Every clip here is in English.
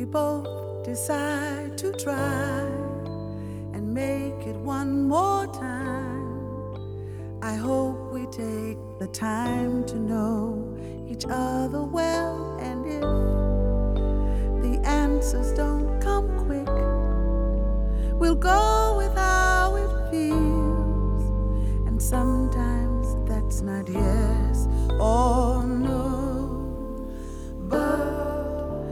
both decide to try and make it one more time. I hope we take the time to know each other well, and if the answers don't come quick, we'll go with how it feels. And sometimes that's not yes or no, but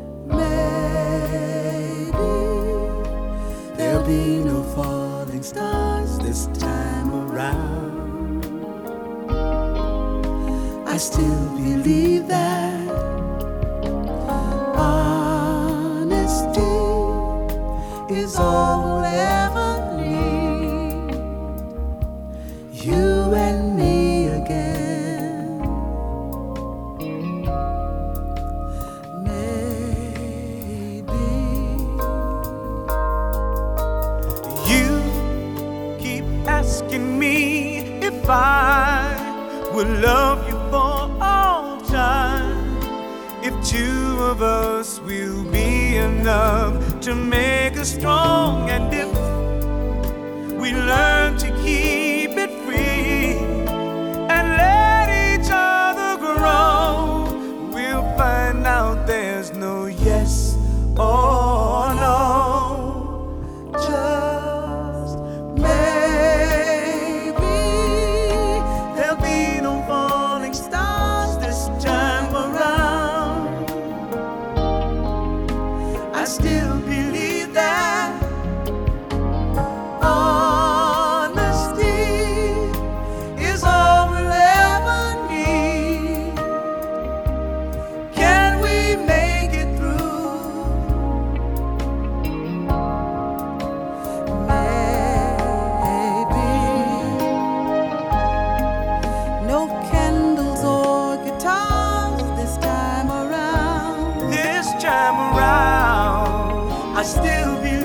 maybe there'll be no falling stars this time around. I still believe that honesty is all we'll ever need. You and me again. Maybe you keep asking me if I will love you for all time, if two of us will be enough to make us strong, and if we learn to keep it free and let each other grow, we'll find out there's no yes or no. just maybe there'll be no falling stars this time around. I still believe that honesty is all we'll ever need. Can we make it through? Maybe no candles or guitars this time around. This time around, I still believe